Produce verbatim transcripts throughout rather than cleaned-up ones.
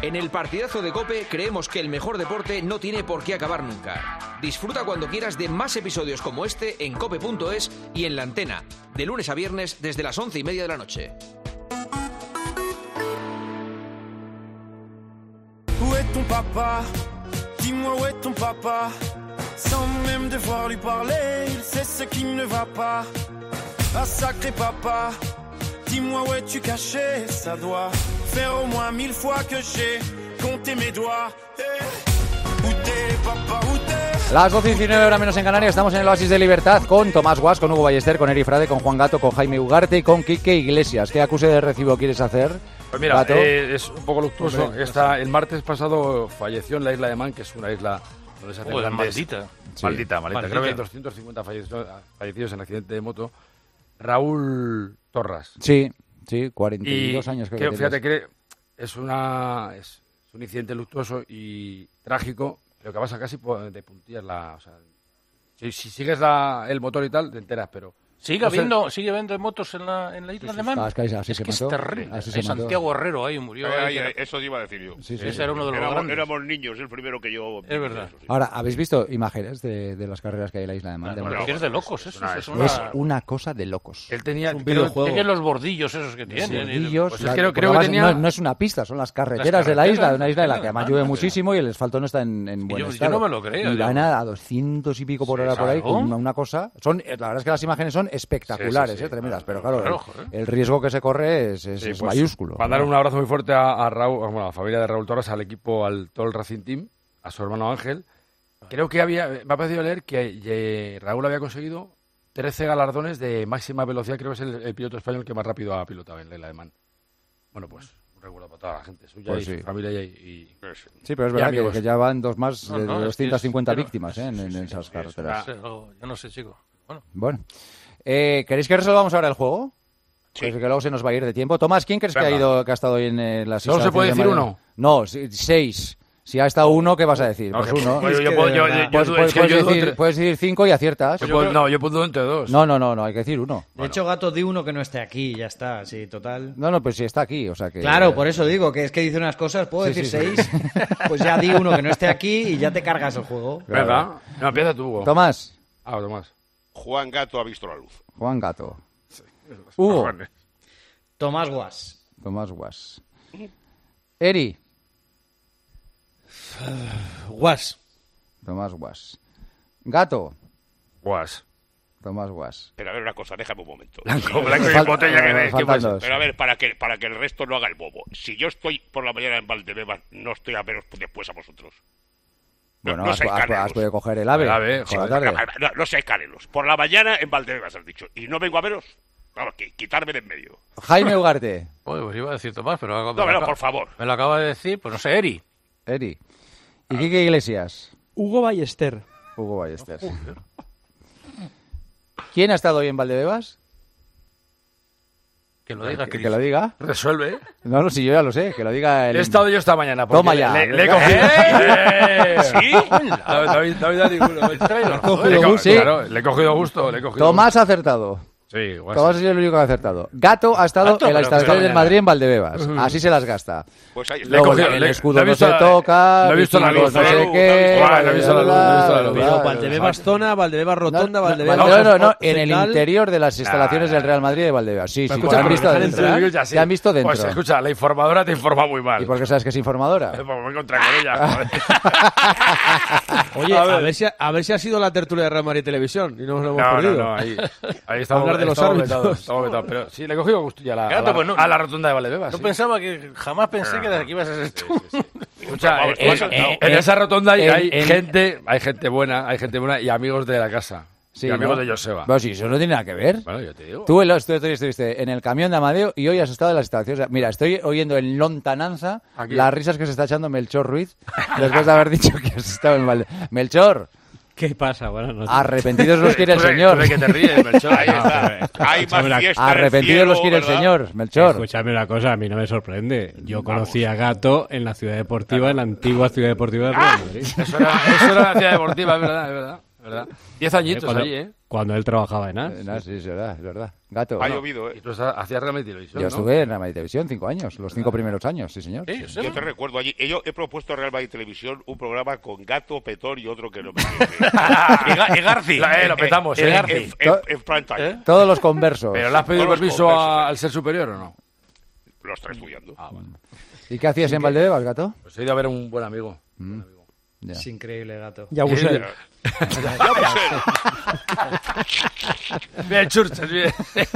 En el partidazo de COPE creemos que el mejor deporte no tiene por qué acabar nunca. Disfruta cuando quieras de más episodios como este en cope punto es y en La Antena, de lunes a viernes desde las once y media de la noche. Où est ton papa? Dis-moi où est ton papa? Sans même devoir lui parler, il sait ce qui ne va pas. Ah sacré papa, dis-moi où es-tu caché? Ça doit faire au moins mille fois que j'ai compté mes doigts. Hey. Où t'es papa, où t'es? Las doce y diecinueve horas menos en Canarias, estamos en el Oasis de Libertad con Tomás Guas, con Hugo Ballester, con Eri Frade, con Juan Gato, con Jaime Ugarte y con Quique Iglesias. ¿Qué acuse de recibo quieres hacer? Pues mira, eh, es un poco luctuoso. Hombre, Esta, el martes pasado falleció en la isla de Man, que es una isla donde se hace grandes... Maldita. Sí. Maldita, maldita. Maldita. Creo que hay doscientos cincuenta fallecidos, fallecidos en accidente de moto. Raúl Torras. Sí, sí, cuarenta y dos y años. Creo que, fíjate que es, una, es un incidente luctuoso y trágico, pero que pasa casi de puntillas. La, o sea, si, si sigues la, el motor y tal, te enteras, pero... ¿Sigue habiendo, ¿Sigue habiendo motos en la, en la isla sí, sí, de Man? Ah, es que, así es, se que mató. es terrible. Así se Santiago Herrero ahí murió. Ay, ahí, ay, eso iba a decir yo. Sí, sí, Ese sí. era uno de los éramos, grandes. Éramos niños, el primero que yo... Es verdad. Eso, sí. Ahora, ¿habéis visto imágenes de, de las carreras que hay en la isla de Man? Claro, de bueno, es de locos, eso. Es, Es una, es una cosa de locos. Él tenía es un videojuego. Tiene los bordillos esos que tiene. Los bordillos, pues la, creo, creo que tenía... no, no es una pista, son las carreteras, las carreteras de la isla, de una isla en la que además llueve muchísimo y el asfalto no está en, en buen yo, estado. Yo no me lo creo. Y van a, a doscientos y pico por hora por ahí con una, una cosa. Son, la verdad es que las imágenes son espectaculares, eh, tremendas, pero claro, Claro, el, el riesgo que se corre es, es, sí, es pues, mayúsculo. Mandar un abrazo muy fuerte a, a Raúl, bueno, a la familia de Raúl Torres, al equipo, al todo el Racing Team, a su hermano Ángel. Creo que había, me ha parecido leer que eh, Raúl había conseguido trece galardones de máxima velocidad. Creo que es el, el piloto español que más rápido ha pilotado en la isla de Man. Bueno, pues un recuerdo para toda la gente suya pues y sí. su familia y, y sí, pero es verdad que, que ya van dos más no, de no, doscientas cincuenta es, víctimas pero, eh, en, sí, en sí, esas sí, carreteras. Yo no sé, chico. Bueno, bueno. Eh, ¿queréis que resolvamos ahora el juego? Sí. Pues que luego se nos va a ir de tiempo. Tomás, ¿quién crees Venga. que ha ido, que ha estado hoy en eh, las ¿Solo se puede decir uno? No, seis. Si ha estado uno, ¿qué vas a decir? No, pues que, uno. Pues yo, yo, yo, yo, pues, yo, pues, es que puedes, yo decir, entre... puedes decir cinco y aciertas. Yo puedo, no, yo puedo entre dos. No, no, no, no, hay que decir uno. De bueno. hecho, Gato, di uno que no esté aquí, ya está, sí, total. No, no, pues si está aquí, o sea que... Claro, por eso digo, que es que dice unas cosas, puedo sí, decir sí, seis, sí. Pues ya di uno que no esté aquí y ya te cargas el juego. Claro. ¿Verdad? No, empieza tú, Hugo. Tomás. Ah, Tomás. Juan Gato ha visto la luz. Juan Gato. Sí. Hugo. Tomás Guas. Tomás Guas. Eri. Guas. Tomás Guas. Gato. Guas. Tomás Guas. Pero a ver una cosa, déjame un momento. Blanco, blanco y botella que ves. Pero a ver, para que, para que el resto no haga el bobo. Si yo estoy por la mañana en Valdebebas, no estoy a veros después a vosotros. Bueno, no, no has, has, has podido coger el ave. El ave por la tarde. No, no sé canelos. Por la mañana en Valdebebas, has dicho. Y no vengo a veros. Claro, quitarme de en medio. Jaime Ugarte. Pues, pues iba a decir Tomás, pero... No, pero por favor. Me lo acaba de decir, pues no sé, Eri. Eri. ¿Y Quique Iglesias? Hugo Ballester. Hugo Ballester. ¿Quién ha estado hoy en Valdebebas? Que lo diga, que, que lo diga. Resuelve. No, no, si yo ya lo sé, que lo diga el... He estado yo esta mañana. Toma ya. Le, le he cogido. ¿Eh? ¿Sí? David, David, David, ninguno. Sí. Claro, le he cogido gusto, le he cogido Tomás ha acertado. Sí, guay. Tomás es el único que ha acertado. Gato ha estado Gato, en la instalación del Madrid en Valdebebas. Uh-huh. Así se las gasta. Pues ahí, le he cogido, el le, escudo no se toca, no he visto la luz, no sé qué... No he visto la luz. Pero Valdebebas zona, Valdebebas rotonda, no, Valdebebas... No, no, no, no, en el interior de las instalaciones del Real Madrid de Valdebebas. Sí, sí, te han visto dentro. Te han visto dentro. Pues escucha, la informadora te informa muy mal. ¿Y por qué sabes que es informadora? Porque me encontré con ella. Oye, a ver si a ver si ha sido la tertulia de Real Madrid Televisión y no nos lo hemos perdido. No, no, ahí ahí estamos. Hablar de los árbitros. Estamos vetados, pero sí, le he cogido gusto ya a la, Gato, a la, pues no, a la rotonda de Valdebebas. Yo ¿sí? pensaba que jamás pensé que desde aquí ibas a ser tú. Sí, sí, sí. Escucha, Vamos, en, vamos, en, no. en esa rotonda hay, En- hay en- gente, hay gente buena, hay gente buena y amigos de la casa. Sí, y amigos ¿no? de Joseba. Pero sí, eso no tiene nada que ver. Bueno, yo te digo. Tú el- tú estuviste en el camión de Amadeo y hoy has estado en las instalaciones. Mira, estoy oyendo en lontananza Aquí. las risas que se está echando Melchor Ruiz después de haber dicho que has estado en Valde. Melchor, ¿Qué pasa? Buenas noches. arrepentidos los quiere el Tú de- señor. tú de que te ríes, Melchor. Ahí está. Hay más Escúchame, fiesta en el Arrepentidos cielo, los quiere el ¿verdad? señor, Melchor. Escúchame una cosa, a mí no me sorprende. Yo conocí a Gato en la ciudad deportiva, en la antigua ciudad deportiva del Real Madrid. Eso era, eso era la ciudad deportiva, es verdad, es verdad. ¿verdad? Diez añitos cuando, allí, ¿eh? Cuando él trabajaba en A S. Eh, no, sí, es verdad, es verdad. Gato. Ha no. llovido, ¿eh? Y tú hacías Real Madrid Televisión, Yo ¿no? estuve en Real Madrid Televisión cinco años, los cinco primeros años, sí, señor. Sí, sí. Yo te recuerdo allí. Yo he propuesto a Real Madrid Televisión un programa con Gato, Petor y otro que no me entiende. y, Ga- y Garci. La- eh, lo petamos, Eh, ¿eh? Garci. En, en, en prime time. ¿Eh? Todos los conversos. ¿Pero le has pedido Todos los permiso conversos, a- ¿eh? al ser superior o no? Lo estoy estudiando. Ah, vale. ¿Y qué hacías en Valdebebas, Gato? Pues he ido a ver a un buen amigo. Mm. Ya. Es increíble, gato. Ya Busel. Bien, Churches, bien.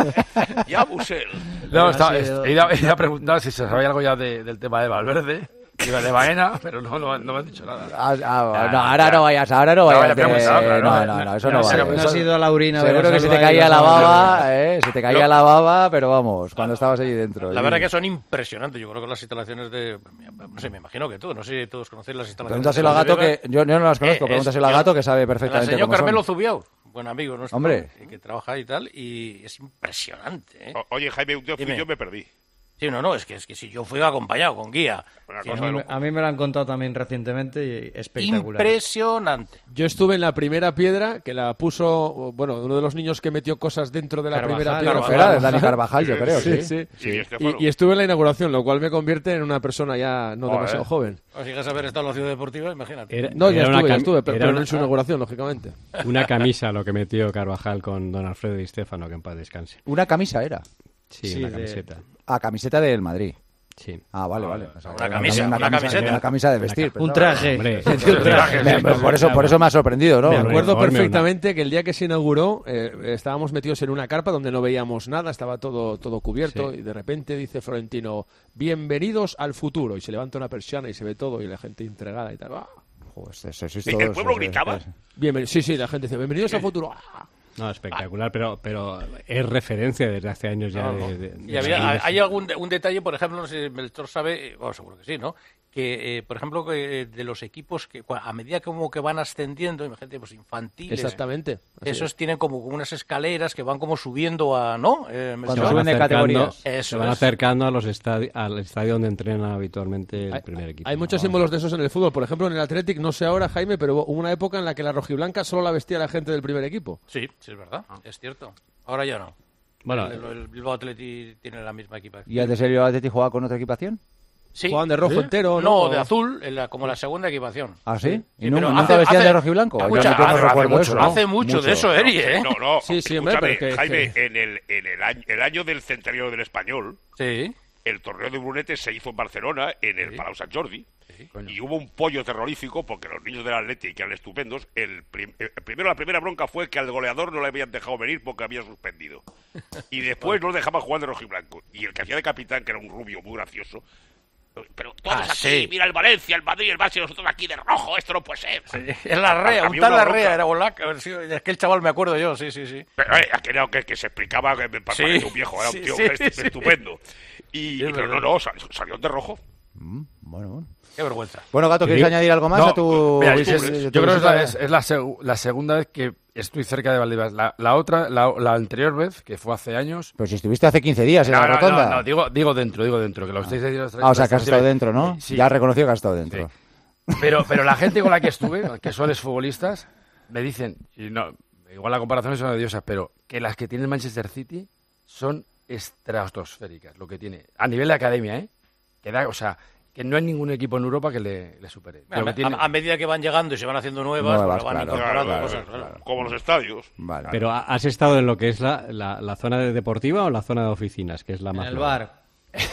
Ya Busel. No, estaba- ha sido- he, ido, he ido a preguntar si se sabía algo ya de- del tema de Valverde. Iba de Baena, pero no, no, no me han dicho nada. Ah, ah, Ya, no, ahora ya. no vayas, ahora no No, vayas. ya de- preguntaba, claro, no, no, no, no, eso No, no se- vale. no has ido a la orina. Seguro que se te caía la baba, eh, se te caía la baba, pero vamos, cuando estabas allí dentro. La Y- verdad que son impresionantes. Yo creo que las instalaciones de... No sé, me imagino que tú. No sé si todos conocéis las instalaciones. Pregúntaselo a de Gato, que Valdebebas. yo, yo no las conozco, Eh, es- pregúntaselo a yo- Gato, que sabe El perfectamente señor cómo Carmelo son. Zubiao, buen amigo nuestro. Hombre. Que, que trabaja ahí y tal, y es impresionante, ¿eh? O- Oye, Jaime, un día fui Dime. yo me perdí. Sí, no, no, es que, es que si yo fui acompañado con guía. Una Sí, cosa A de mí, loco. a mí me lo han contado también recientemente y espectacular. Impresionante. Yo estuve en la primera piedra que la puso, bueno, uno de los niños que metió cosas dentro de la Carvajal, primera piedra. Carvajal. Era de Dani Carvajal, yo creo, sí. Sí, sí. Y Estefano. Y, y estuve en la inauguración, lo cual me convierte en una persona ya no Joder. demasiado joven. O si llegas a haber estado en la ciudad deportiva, imagínate. Era- No, ya era una estuve, ya cam- estuve, pero, era pero una- no en su inauguración, lógicamente. Una camisa lo que metió Carvajal con Don Alfredo Di Stéfano, que en paz descanse. Una camisa era. Sí, Sí, una de- camiseta. Ah, camiseta del Madrid. Sí. Ah, vale, vale. O sea, Una camisa, una camiseta. Una camisa de vestir. Un pensaba. traje. Hombre, Me- me- por, eso, por eso me ha sorprendido, ¿no? Me Pero acuerdo uniforme, perfectamente que el día que se inauguró eh, estábamos metidos en una carpa donde no veíamos nada, estaba todo, todo cubierto Sí. y de repente dice Florentino, bienvenidos al futuro, y se levanta una persiana y se ve todo y la gente entregada y tal. ¡Ah! Joder, eso- eso es ¿Y todo- el pueblo eso- gritaba? eso- Bienven- sí, sí, la gente dice, bienvenidos al futuro. ¡Ah! No, espectacular, pero, pero es referencia desde hace años ya. No, no. de- de- Y de- había- de- hay algún de- un detalle, por ejemplo, no sé si Melchor sabe, eh, bueno, seguro que sí, ¿no? Que, eh, por ejemplo, que de los equipos que cua- a medida como que van ascendiendo, imagínate, pues infantiles, Exactamente. así esos es. tienen como unas escaleras que van como subiendo a, ¿no? Eh, se Melchor? Cuando van suben de acercando- categorías. Eso se van es. acercando a los estadi- al estadio donde entrena habitualmente el Hay, primer equipo. hay muchos símbolos de esos en el fútbol. Por ejemplo, en el Athletic, no sé ahora, Jaime, pero hubo una época en la que la rojiblanca solo la vestía la gente del primer equipo. Sí, sí, es verdad, es cierto. Ahora ya no. Bueno, el, el Bilbao Athletic tiene la misma equipación. ¿Y antes el Atleti jugaba con otra equipación? Sí. Jugaban de rojo ¿Sí? entero, No, ¿no? de azul, en la- como la segunda equipación. ¿Ah, sí? ¿Y Sí, nu- pero nunca hace- vestían hace- de rojiblanco? Yo Escucha, no- yo no hace- recuerdo hace eso. hace mucho de eso, Eri, ¿eh? No, no. Sí, sí, hombre, escúchame, pero que- Jaime, que- en, el, en el, año, el año del centenario del Español, Sí. el torneo de Brunete se hizo en Barcelona, en el Sí. Palau Sant Jordi, Coño. y hubo un pollo terrorífico porque los niños del Atleti, que eran estupendos, el, prim- eh, primero la primera bronca fue que al goleador no le habían dejado venir porque había suspendido. Y después no dejaban jugar de rojiblanco. Y el que hacía de capitán, que era un rubio muy gracioso, pero todos Ah, aquí, sí. mira el Valencia, el Madrid, el Barça y nosotros aquí de rojo, esto no puede ser. Es la rea, un Había tal una la bronca. rea, era Bolac, a ver si- es que el chaval me acuerdo yo, sí, sí, sí. Pero, eh, aquel era que, que se explicaba que me Sí, parecía un viejo, era sí, un tío sí, est- sí. estupendo. Y, Es pero no, verdad. no, sal- salió de rojo. Mm, Bueno, bueno. Qué vergüenza. Bueno, Gato, ¿quieres Sí. añadir algo más No, a tu mira, visita- es- de tu yo creo que es visita? la, es, es la seg- la segunda vez que estoy cerca de Valdebebas. La, la otra, la, la anterior vez, que fue hace años... Pero si estuviste hace quince días en No, la no, rotonda. no, no, digo, digo dentro, digo dentro, que lo estáis diciendo... Ah, o sea, que has estado dentro, ¿no? Sí. Ya has reconocido que has estado dentro. Pero, pero la gente con la que estuve, que son exfutbolistas, me dicen, y no, igual la comparación son odiosas, pero que las que tiene el Manchester City son estratosféricas, lo que tiene. A nivel de academia, ¿eh? Que da, o sea, que no hay ningún equipo en Europa que le, le supere. A, Lo que tiene- a- a medida que van llegando y se van haciendo nuevas, Nuevas, pues van claro, incorporando claro, cosas. claro, claro. Como los estadios. Vale. pero ¿ha- ¿has estado en lo que es la, la, la zona de deportiva o la zona de oficinas, que es la En más... el nueva? bar.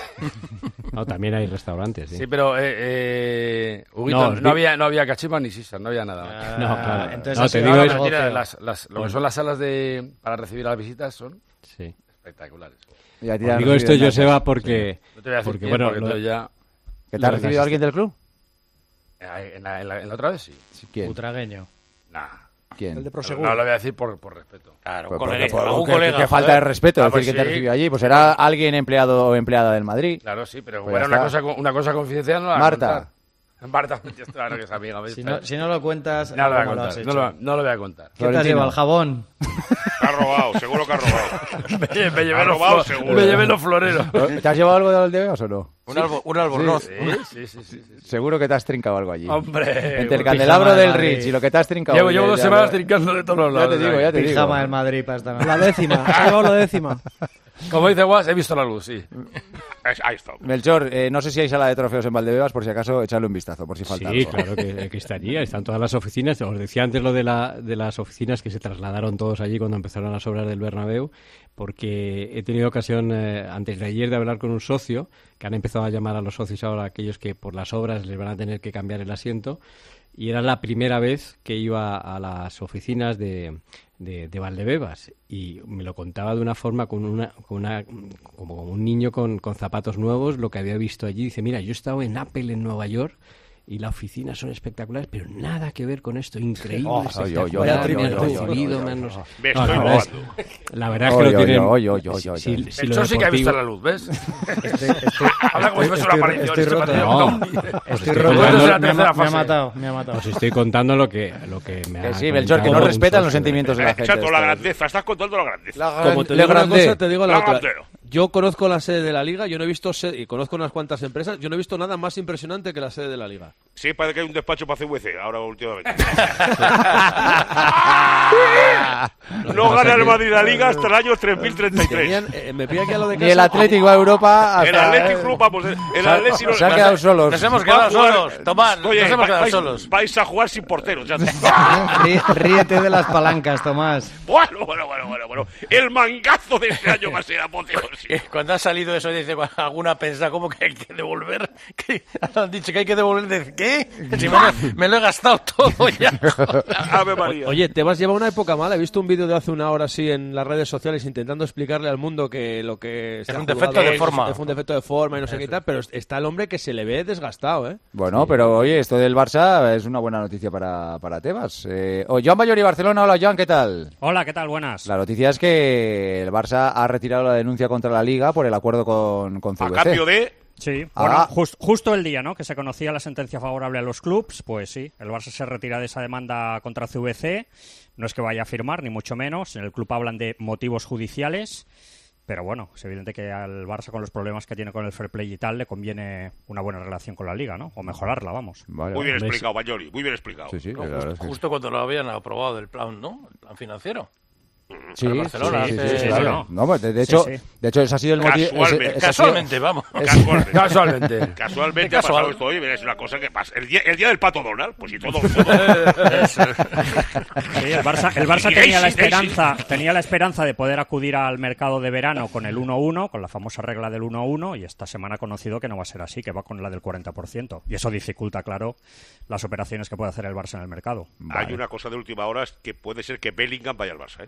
No, también hay restaurantes, sí. Sí, pero, eh, eh, Huguito, No, no, di- había, no había cachipas ni sisas, no había nada. Ah, No, claro. Entonces No, ha te sido digo un es- Mentira, negocio. las, las- lo que son las salas de, para recibir a las visitas son Sí. espectaculares. Y a ti te han Digo esto, recibido en Joseba, casa. porque... No te voy a decir porque, quién, bueno, porque lo- entonces ya... ¿Que te ha lo- recibido las- alguien del club? eh, En la, en la- en la otra vez sí. Sí, ¿quién? Putragueño. Nah. ¿Quién? El de No, Prosegur. no lo voy a decir por, por respeto. Claro, Pues un porque- colega, por- algún qué- colega, qué falta de joder. respeto Ah, decir pues que te sí. recibió allí. Pues será alguien empleado o empleada del Madrid. Claro, sí, pero Pues bueno, ya una está. cosa, una cosa confidencial no la voy a Marta. contar. Marta, claro que es amiga. ¿ves? Si no, si no lo cuentas, No lo voy a ¿cómo lo has contar, hecho? no lo, no lo voy a contar. ¿Qué te has Florentino. llevado? ¿El jabón? ha robado, seguro que ha robado. me, me, llevé ha los robado, flo- seguro. me llevé los floreros. ¿Te has llevado algo de Valdebebas o no? Un, albo, un albornoz. Sí, sí, sí, sí, sí. Seguro que te has trincado algo allí. Hombre. Entre el candelabro del Rich y lo que te has trincado. Llevo, ya- llevo dos ya- semanas ya- trincando de todos los lados. Ya te digo, ya te digo. Pijama del Madrid para esta noche. La décima, ha llevado la décima. Como dice Guas, he visto la luz, sí. Ahí está. Melchor, eh, no sé si hay sala de trofeos en Valdebebas, por si acaso echarle un vistazo, por si falta Sí, algo. claro que, que estaría. Están todas las oficinas. Os decía antes lo de, la, de las oficinas que se trasladaron todos allí cuando empezaron las obras del Bernabéu, porque he tenido ocasión eh, antes de ayer de hablar con un socio, que han empezado a llamar a los socios ahora aquellos que por las obras les van a tener que cambiar el asiento, y era la primera vez que iba a las oficinas de, de, de Valdebebas, y me lo contaba de una forma con una, con una como un niño con, con zapatos nuevos, lo que había visto allí. Dice, mira, yo he estado en Apple en Nueva York y las oficinas son espectaculares, pero nada que ver con esto, increíble, Oh, espectacular, oye, oye, me han oye, oye, recibido, oye, me han- oye, oye. Me No, estoy la verdad es- robando. La verdad es que Oye, lo oye, tienen... oye, oye, oye, si- oye. si- si El lo Chor sí que ha visto deportivo- la luz, ¿ves? Estoy, estoy, Habla como si fuese una estoy- aparición. estoy este roto. partido. No. Estoy estoy roto. contando- Me, la ha- me tercera ha fase. matado, me ha matado. Os estoy contando lo que, lo que me ha Que sí, Melchor, que no comentado un respetan los socio. sentimientos de la gente. Exacto, la esta. grandeza. Estás contando la grandeza. La gran- Como te Le digo una grande. cosa, te digo la La otra. grande. Yo conozco la sede de la Liga, yo no he visto sede, y conozco unas cuantas empresas, yo no he visto nada más impresionante que la sede de la Liga. Sí, parece que hay un despacho para C V C ahora últimamente. No gana el Madrid la Liga hasta el año tres mil treinta y tres. Tenían, eh, me pilla aquí a lo de Ni el casa. Atlético a Europa hasta... El Atlético Club, vamos, el Se ha- Atlético... se ha quedado solos. Nos hemos Va a quedado jugar- solos, Tomás, Oye, nos hemos va- quedado vais, solos. vais a jugar sin porteros. Ya. Rí- Ríete de las palancas, Tomás. Bueno, bueno, bueno, bueno, bueno. El mangazo de este año va a ser apoteósico. Cuando ha salido eso, dice alguna pensa como que hay que devolver. Que han dicho que hay que devolver. De, ¿Qué? Si me, lo, me lo he gastado todo ya. Ave María. Oye, Tebas lleva una época mala. He visto un vídeo de hace una hora así en las redes sociales intentando explicarle al mundo que lo que se Es ha un jugado defecto de es- forma. Es un defecto de forma y no sé qué y tal, pero está el hombre que se le ve desgastado, ¿eh? Bueno, pero oye, esto del Barça es una buena noticia para, para Tebas. Eh, oh, Joan Ballori, Barcelona. Hola, Joan, ¿qué tal? Hola, ¿qué tal? Buenas. La noticia es que el Barça ha retirado la denuncia contra la Liga por el acuerdo con, con C A V C. cambio de... Sí, Ah. bueno, jus- justo el día, ¿no?, que se conocía la sentencia favorable a los clubs, pues sí, el Barça se retira de esa demanda contra C V C. No es que vaya a firmar, ni mucho menos. En el club hablan de motivos judiciales. Pero bueno, es evidente que al Barça, con los problemas que tiene con el fair play y tal, le conviene una buena relación con la Liga, ¿no? O mejorarla, vamos. Vale, Muy bien vale. explicado, Bayoli, muy bien explicado. Sí, sí, No, la verdad justo, es que- justo cuando lo habían aprobado el plan, ¿no? El plan financiero. Sí, Para Barcelona, sí, sí, hace- sí, claro. sí, No, pues, de, de Sí, hecho, sí. de hecho, ese ha sido el motivo. Casualmente, ese- ese ha sido- Casualmente, vamos. Casualmente. Casualmente. Casualmente ha Casual. pasado esto hoy, mira, es una cosa que pasa. El día, el día del Pato Donald, pues y todo. todo. Sí, el Barça, el Barça Y tenía la Daisy, Daisy. esperanza, tenía la esperanza de poder acudir al mercado de verano con el uno uno, con la famosa regla del uno uno, y esta semana ha conocido que no va a ser así, que va con la del cuarenta por ciento. Y eso dificulta, claro, las operaciones que puede hacer el Barça en el mercado. Hay una cosa de última hora es que puede ser que Bellingham vaya al Barça, ¿eh?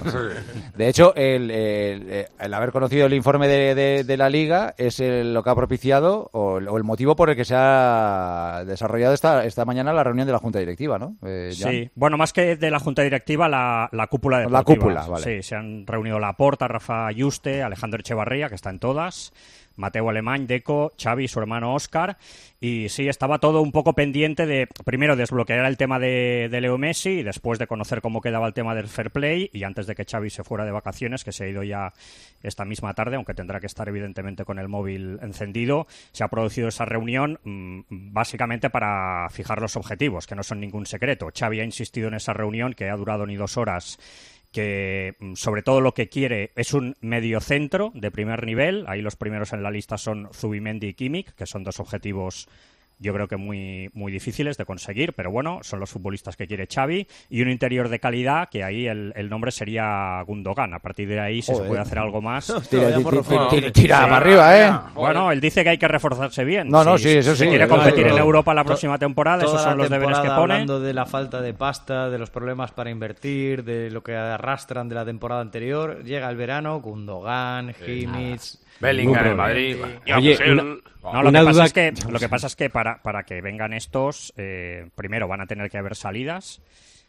De hecho, el, el- el haber conocido el informe de, de- de la Liga es el- lo que ha propiciado o el, o el motivo por el que se ha desarrollado esta, esta mañana la reunión de la Junta Directiva, ¿no? Eh, Jan? Sí, bueno, más que de la Junta Directiva, la, la cúpula La deportiva. cúpula, vale. Sí, se han reunido Laporta, Rafa Yuste, Alejandro Echevarría, que está en todas, Mateo Alemán, Deco, Xavi, su hermano Óscar, y sí, estaba todo un poco pendiente de, primero, desbloquear el tema de, de Leo Messi, y después de conocer cómo quedaba el tema del fair play, y antes de que Xavi se fuera de vacaciones, que se ha ido ya esta misma tarde, aunque tendrá que estar evidentemente con el móvil encendido, se ha producido esa reunión mmm, básicamente para fijar los objetivos, que no son ningún secreto. Xavi ha insistido en esa reunión, que ha durado ni dos horas, que sobre todo lo que quiere es un mediocentro de primer nivel. Ahí los primeros en la lista son Zubimendi y Kimmich, que son dos objetivos yo creo que muy, muy difíciles de conseguir, pero bueno, son los futbolistas que quiere Xavi, y un interior de calidad, que ahí el, el nombre sería Gundogan. A partir de ahí, si Joder. se puede hacer algo más... Tira, Vayamos tira, tira, reforzando. tira, tira para arriba, ¿eh? Bueno, él dice que hay que reforzarse bien. No, no, Si- sí, eso si sí, quiere eso competir sí. en Europa la próxima temporada, Toda esos son la los deberes que temporada pone. hablando de la falta de pasta, de los problemas para invertir, de lo que arrastran de la temporada anterior. Llega el verano, Gundogan, Kimmich... Bellingham en Madrid. Ya, Oye, pues él- una- No, lo, Una que pasa duda- es que, lo que pasa es que para, para que vengan estos, eh, primero van a tener que haber salidas.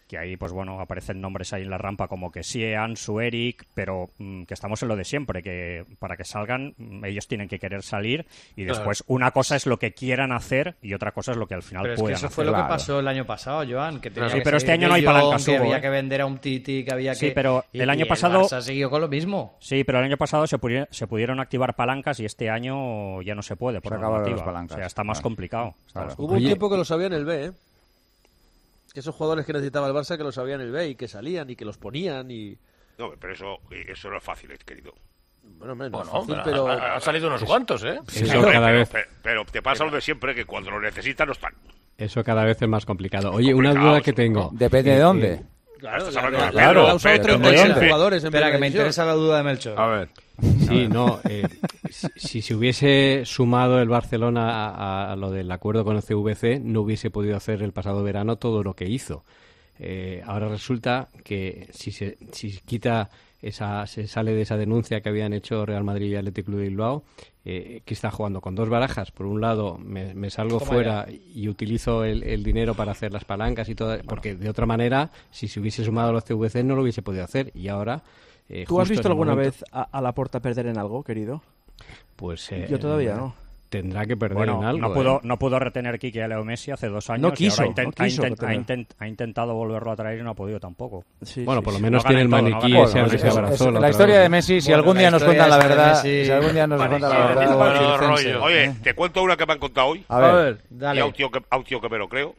que ahí, pues bueno, aparecen nombres ahí en la rampa como que sí, Ansu, Eric, pero mmm, que estamos en lo de siempre, que para que salgan mmm, ellos tienen que querer salir y después claro. una cosa es lo que quieran hacer y otra cosa es lo que al final pero puedan es que eso hacer. fue lo claro. que pasó el año pasado, Joan, que tenía sí, que pero este año no hay Jong, palancas, que hubo, había ¿eh? que vender a un Titi, que había que... Sí, pero el y, año y pasado... El Barça siguió con lo mismo. Sí, pero el año pasado se, pudi- se pudieron activar palancas y este año ya no se puede por se acabaron las normativa. palancas. O sea, está más claro. complicado. Claro. Está Hubo Oye. un tiempo que lo sabía en el B, ¿eh? Que esos jugadores que necesitaba el Barça que lo sabían en el B y que salían y que los ponían y... No, pero eso, eso no es fácil, querido. Bueno, hombre, no Bueno, es fácil, pero pero... han salido unos cuantos, ¿eh? Eso Hombre, cada pero, vez, pero, pero te pasa lo de siempre, que cuando lo necesitan no están. eso cada vez es más complicado. Oye, una Complicado, duda que eso, tengo. Depende Eh, de dónde. eh, Claro, Estás la, hablando la, de- la- claro, la ha usado pero- treinta y seis ¿dónde? jugadores en Espera, que me primera interesa la duda de Melchor. A ver. Sí, no. Eh, si, si se hubiese sumado el Barcelona a, a lo del acuerdo con el C V C, no hubiese podido hacer el pasado verano todo lo que hizo. Eh, ahora resulta que si se si quita esa se sale de esa denuncia que habían hecho Real Madrid y Athletic Club de Bilbao, eh, que está jugando con dos barajas. Por un lado, me, me salgo Toma fuera y utilizo el, el dinero para hacer las palancas y todo, porque de otra manera, si se hubiese sumado a los C V C, no lo hubiese podido hacer. Y ahora... Eh, ¿Tú has justo visto en el alguna momento- vez a, a Laporta perder en algo, querido? Pues eh, Yo todavía no. Tendrá que perder Bueno, en algo. no pudo, ¿eh? no pudo retener Quique a Leo Messi hace dos años. No y quiso, ahora intent- no quiso ha, intent- ha, retener. intent- ha intentado volverlo a traer y no ha podido tampoco. Sí, Bueno, sí, por lo sí. menos No tiene el gana en todo, maniquí no gana ese en al que todo. se Es- abrazó. es- la la otra historia vez. de Messi, si Bueno, algún la día nos historia cuentan la esa de verdad, Messi- si algún día nos Vale, cuentan la vale, verdad... vale, los rollo. circenses, Oye, ¿eh? te cuento una que me han contado hoy. A ver, A ver, Dale. Y a un, tío que, a un tío que me lo creo.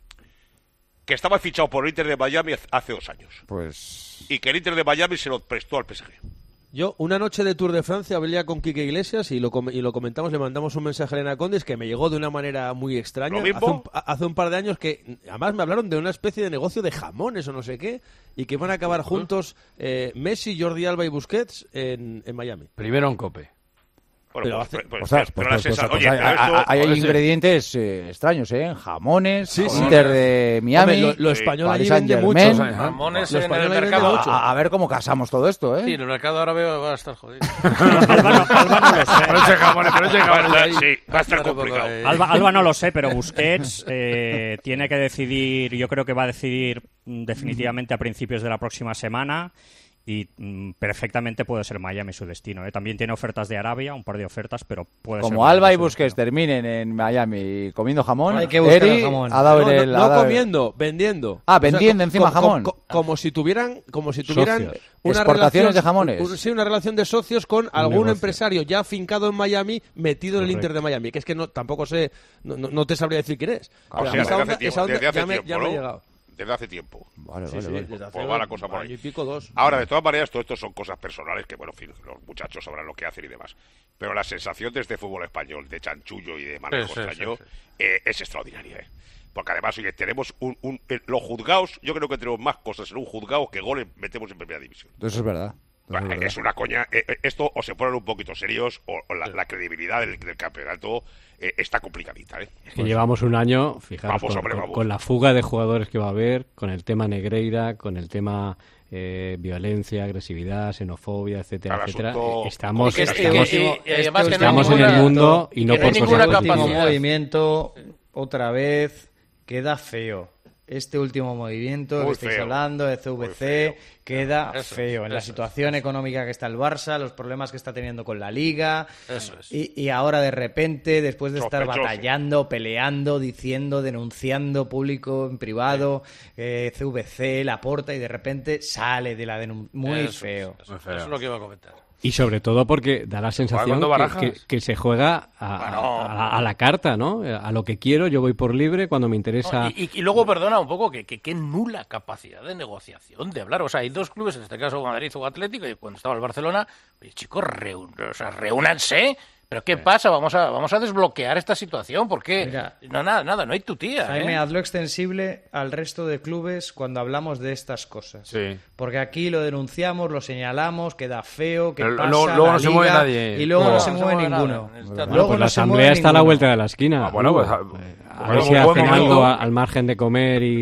Que estaba fichado por el Inter de Miami hace dos años. pues... Y que el Inter de Miami se lo prestó al P S G. Yo, una noche de Tour de Francia, hablé con Quique Iglesias y lo, com- y lo comentamos, le mandamos un mensaje a Elena Condes que me llegó de una manera muy extraña. ¿Lo mismo? Hace un, hace un par de años que, además, me hablaron de una especie de negocio de jamones o no sé qué, y que van a acabar juntos eh, Messi, Jordi Alba y Busquets en, en Miami. Primero en Cope. Bueno, Pero pues, hace- pues- Ostras, pero pues, la pues, sensa- pues, oye, hay, pero hay- esto- hay joder, ingredientes eh, extraños, ¿eh? Jamones, Sí, sí. Inter de Miami, Hombre, lo, lo sí, español Paris allí vende mucho. Saint-Germain. ¿eh? Jamones Lo en español el ahí vende mercado. mucho. a, a ver cómo casamos todo esto, ¿eh? Sí, en el mercado árabe va a estar jodido. Alba, no, Alba no lo sé. Pero ese jamón, pero ese Va a jamón estar- ahí. sí, va a estar Claro, porque, complicado. eh, Alba, Alba no lo sé, pero Busquets eh, tiene que decidir, yo creo que va a decidir mm, definitivamente a principios de la próxima semana y mm, perfectamente puede ser Miami su destino. ¿eh? También tiene ofertas de Arabia, un par de ofertas, pero puede ser Como Miami Alba y su Busquets destino. terminen en Miami comiendo jamón, Hay que buscar Eri el jamón. ha dado No, el... no, ha no dado el- comiendo, vendiendo. Ah, O sea, vendiendo co- encima co- jamón. co- como si tuvieran, como si tuvieran Socios. una Exportaciones relación, de jamones. un- sí, una relación de socios con algún negocio. empresario ya afincado en Miami, metido en el Correcto. Inter de Miami. Que es que no, tampoco sé, no, no- no te sabría decir quién es. O Pero a sea, mí esa desde onda- hace tiempo, esa onda desde hace ya me, tiempo, ya me ha ¿no? llegado. Desde hace tiempo. Vale, Sí, vale, sí, vale. desde hace Pues va la cosa por año ahí. y pico, dos. Ahora, de todas maneras, todo esto son cosas personales que, bueno, en fin, los muchachos sabrán lo que hacen y demás. Pero la sensación de este fútbol español, de chanchullo y de manejo Sí, sí, extraño, sí, sí. eh, es extraordinaria, ¿eh? Porque además, oye, tenemos un, un- eh, los juzgados, yo creo que tenemos más cosas en un juzgado que goles metemos en primera división. Eso es verdad. Eso es Bueno, verdad. es una coña. eh, eh, esto o se ponen un poquito serios o, o la, la credibilidad del, del campeonato eh, está complicadita, ¿eh? Que llevamos un año, fijaros, Vamos, con, hombre, con- vamos. con la fuga de jugadores que va a haber, con el tema Negreira, con el tema eh, violencia, agresividad, xenofobia, etcétera, Cada etcétera. asunto Eh, Estamos, Y que este estamos, último- y además que no hay estamos en el ninguna- mundo y no que no hay por ninguna cosas último capacidad. movimiento, otra vez, queda feo. Este último movimiento Muy que estáis feo. hablando de C V Muy C feo. queda Eso, feo. En la eso. situación económica que está el Barça, los problemas que está teniendo con la Liga. Eso es. Y, y ahora de repente, después de estar Sospechoso. batallando, peleando, diciendo, denunciando público, en privado, eh, C V C, Laporta, y de repente sale de la denuncia. Muy Eso es, feo. Eso, Muy feo. eso es lo que iba a comentar. Y sobre todo porque da la sensación cuando que, barajas. que- que se juega a, Bueno. a- a la carta, ¿no? A lo que quiero, yo voy por libre, cuando me interesa... No, y, y- y luego, perdona un poco, que, que, que nula capacidad de negociación, de hablar. O sea, hay dos clubes, en este caso Madrid o Atlético, y cuando estaba el Barcelona, oye, chicos, reún- o sea, reúnanse. ¿Pero qué pasa? Vamos a, vamos a desbloquear esta situación. ¿Por qué? Mira. no, nada, nada, no hay tu tía. Jaime, ¿eh? hazlo extensible al resto de clubes cuando hablamos de estas cosas. Sí. Porque aquí lo denunciamos, lo señalamos, queda feo, que Pero pasa, luego- luego la no se liga, mueve nadie. y luego No, no, se no se mueve mueve ninguno. nada. Está- Bueno, Luego pues no la se asamblea mueve está a la ninguno. vuelta de la esquina. Ah, bueno, Uh, pues, eh, a- a ver bueno, si un buen hacen momento. algo a- al margen de comer y,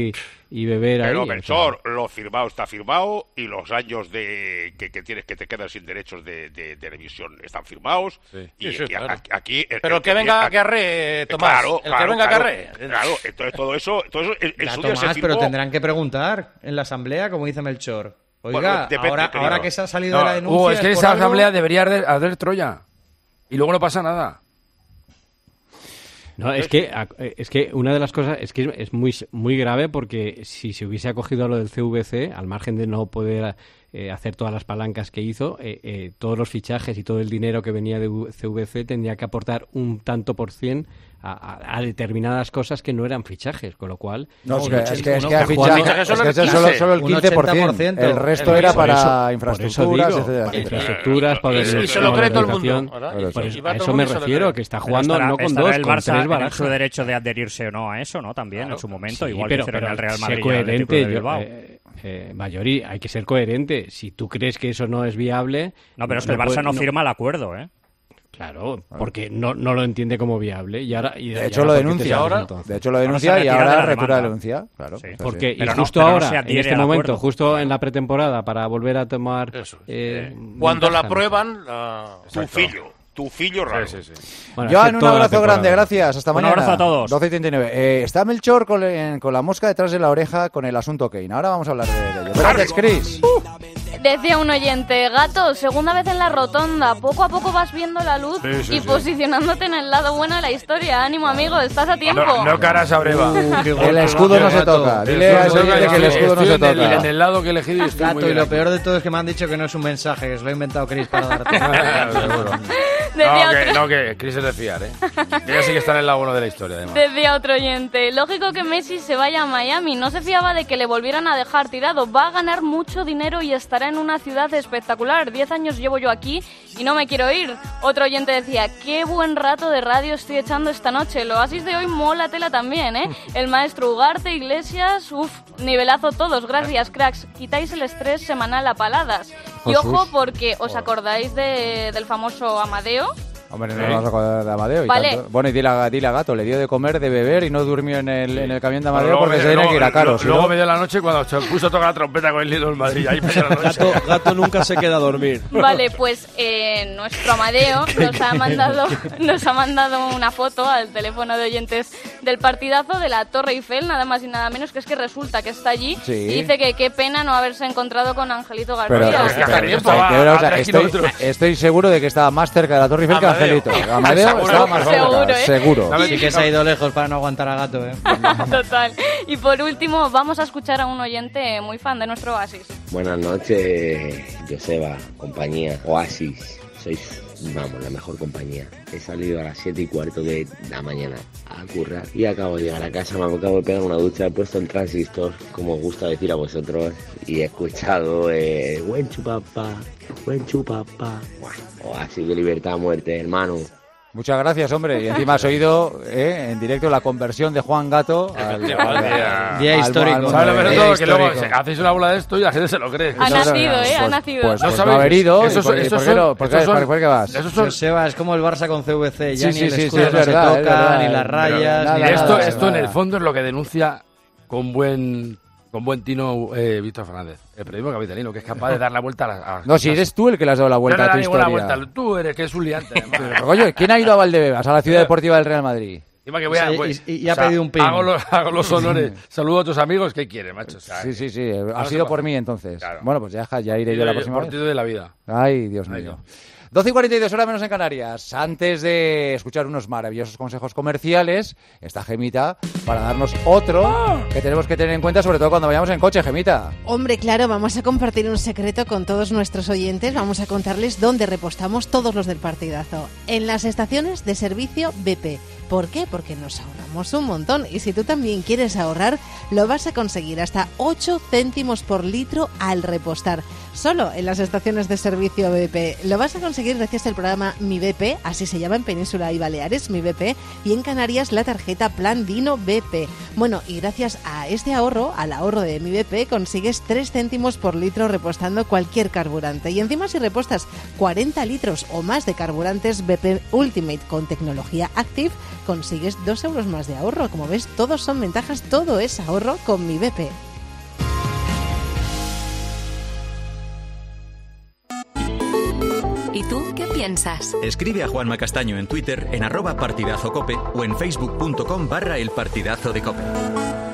y beber Pero ahí. Melchor, lo firmado está firmado y los años de que, que tienes que te quedan sin derechos de, de, de televisión están firmados. Sí. Y Sí, sí, aquí, claro. aquí el, Pero el que venga que arree, Tomás. Claro, el que claro, venga que claro, arree. Claro, entonces todo eso, todo eso en, en Ya, su día se Tomás, firmó. pero tendrán que preguntar en la asamblea, como dice Melchor. Oiga, Bueno, depende, ahora, pero- ahora que se ha salido No, de la denuncia... Hugo, es que es por esa algo- asamblea debería arder, arder Troya. Y luego no pasa nada. No, es que, a- es que una de las cosas es que es muy, muy grave porque si se hubiese acogido a lo del C V C, al margen de no poder eh, hacer todas las palancas que hizo, eh, eh, todos los fichajes y todo el dinero que venía de U- C V C tendría que aportar un tanto por cien a, a- a determinadas cosas que no eran fichajes, con lo cual... No, es un que, es ochenta, que, es uno, que a que fichaje- fichaje es solo que el es solo, quince, solo el un quince por ciento. ochenta por ciento. El resto Por era eso, para por eso infraestructuras, digo, etcétera, para etcétera. infraestructuras, para Y- y se lo cree todo el mundo, modernización. ¿verdad? Por eso, Y va a todo eso el me mundo y se lo refiero, cree. que está Pero jugando estará- no con estará dos, el con Barça tres en barajas. su derecho de adherirse o no a eso, ¿no? También en su momento, Sí, igual pero, que hicieron pero el Real sé Madrid. y el Atlético coherente, de yo- Bilbao. eh, eh, Mayori, hay que ser coherente. Si tú crees que eso no es viable... No, pero es que el Barça puede- no firma el acuerdo, ¿eh? Claro, porque no, no lo entiende como viable. Y ahora, y, De y hecho ahora lo ¿por qué te denuncia. sales Ahora, entonces? de hecho lo Ahora denuncia se y retira ahora de la retira la demanda. denuncia. Claro, Sí. es así. Porque, y Pero no- justo pero no ahora, se en adhiere este al momento, acuerdo. justo en la pretemporada, para volver a tomar... Eso. eh, Cuando la ventaja, prueban, la... Tu fillo, tu fillo raro. Sí, sí, sí. Bueno, Joan, hacer un toda la abrazo temporada. grande, gracias. Hasta Un mañana. abrazo a todos. doce y treinta y nueve. Eh, está Melchor con, en- con la mosca detrás de la oreja con el asunto Kane. Ahora vamos a hablar de ello. Gracias, Chris. Decía un oyente, gato, segunda vez en la rotonda, poco a poco vas viendo la luz Sí, sí, y sí. posicionándote en el lado bueno de la historia. Ánimo, amigo, estás a tiempo. No, no caras a breva. El escudo no se toca. Dile a ese oyente que el escudo no se Estoy en el- en toca. el lado que he elegido y estoy Gato, muy y bien lo aquí. peor de todo es que me han dicho que no es un mensaje, que se lo ha inventado Chris para darte. Seguro. Decía No, que, otro- no, que Chris es de fiar, ¿eh? Que ya sí que está en el lado bueno de la historia, además. Decía otro oyente, lógico que Messi se vaya a Miami, no se fiaba de que le volvieran a dejar tirado, va a ganar mucho dinero y estará en una ciudad espectacular, diez años llevo yo aquí y no me quiero ir. Otro oyente decía, qué buen rato de radio estoy echando esta noche, el Oasis de hoy mola tela también, ¿eh? El maestro Ugarte, Iglesias, uff, nivelazo todos, gracias cracks, quitáis el estrés semanal a paladas. Y Jesús. ojo porque os acordáis de, del famoso Amadeo. Hombre, no nos vamos a acordar de Amadeo. Y Vale. tanto. Bueno, y dile a, dile a Gato, le dio de comer, de beber y no durmió en el, en el camión de Pero Amadeo luego porque me- se tiene luego- que ir a caro. lo- si Luego no- me dio la noche cuando se puso a tocar la trompeta con el Lido en Madrid. Ahí media la noche. Gato, gato nunca se queda a dormir. Vale, pues eh, nuestro Amadeo nos ha mandado nos ha mandado una foto al teléfono de oyentes del partidazo de la Torre Eiffel, nada más y nada menos, que es que resulta que está allí Sí. y dice que qué pena no haberse encontrado con Angelito Pero, García. pero, García pero, estaba pero, o a sea, tres estoy, kilómetros. estoy seguro de que estaba más cerca de la Torre Eiffel que Amadeo. Angelito. Amadeo Seguro, estaba más cerca, seguro, ¿eh? seguro. Sí que se ha ido lejos para no aguantar a Gato, ¿eh? Total. Y por último, vamos a escuchar a un oyente muy fan de nuestro Oasis. Buenas noches, Joseba, compañía, Oasis. Sois, vamos, la mejor compañía. He salido a las siete y cuarto de la mañana a currar y acabo de llegar a casa, me acabo de pegar una ducha, he puesto el transistor, como os gusta decir a vosotros, y he escuchado eh, buen chupapá, buen chupapá. Buah, Oasis de libertad a muerte, hermano. Muchas gracias, hombre. Y encima has oído eh, en directo la conversión de Juan Gato al, al- Día al- histórico. al- ¿Sabes lo peor de Día todo? Que luego histórico. se- hacéis una bola de esto y la gente se lo cree. Ha No, no, nacido, no, ¿eh? Ha pues- nacido. Pues, No pues sabéis, no haber ido. esos ¿Y por, son- y por esos qué no? son- ¿Por esos qué, son- por qué vas? Esos son- Joseba, es como el Barça con C V C, ya Sí, ni sí, el sí, escudo sí, es no se verdad, es toca, verdad. ni las rayas, Nada, ni Y nada, esto, nada, esto en nada. el fondo es lo que denuncia con buen con buen tino eh, Víctor Fernández, el periodismo capitalino, que es capaz de dar la vuelta a las... a las No, si cosas. eres tú el que le has dado la Yo vuelta no le a tu da ninguna historia. vuelta. Tú eres que es un liante, además. Pero, coño, ¿quién ha ido a Valdebebas, a la ciudad deportiva del Real Madrid? Encima que voy a- O sea, voy- y- y ha pedido un pin. Hago los, hago los honores. Saludo a tus amigos. ¿Qué quieres, macho? O sea, Sí, sí, sí. no Ha se sido pasa. por mí entonces. Claro. Bueno, pues ya, ya iré yo la próxima por vez. ti de la vida. Ay, Dios Ay, mío. no. doce y cuarenta y dos horas menos en Canarias. Antes de escuchar unos maravillosos consejos comerciales, está Gemita para darnos otro que tenemos que tener en cuenta, sobre todo cuando vayamos en coche, Gemita. Hombre, claro, vamos a compartir un secreto con todos nuestros oyentes. Vamos a contarles dónde repostamos todos los del partidazo. En las estaciones de servicio B P. ¿Por qué? Porque nos ahorramos un montón. Y si tú también quieres ahorrar, lo vas a conseguir hasta ocho céntimos por litro al repostar. Solo en las estaciones de servicio B P. Lo vas a conseguir gracias al programa Mi B P, así se llama en Península y Baleares, Mi B P, y en Canarias la tarjeta Plan Dino B P. Bueno, y gracias a este ahorro, al ahorro de Mi B P, consigues tres céntimos por litro repostando cualquier carburante. Y encima si repostas cuarenta litros o más de carburantes B P Ultimate con tecnología Active, consigues dos euros más de ahorro. Como ves, todos son ventajas, todo es ahorro con Mi B P. ¿Y tú qué piensas? Escribe a Juanma Castaño en Twitter, en arroba partidazocope o en facebook punto com barra el partidazo de cope.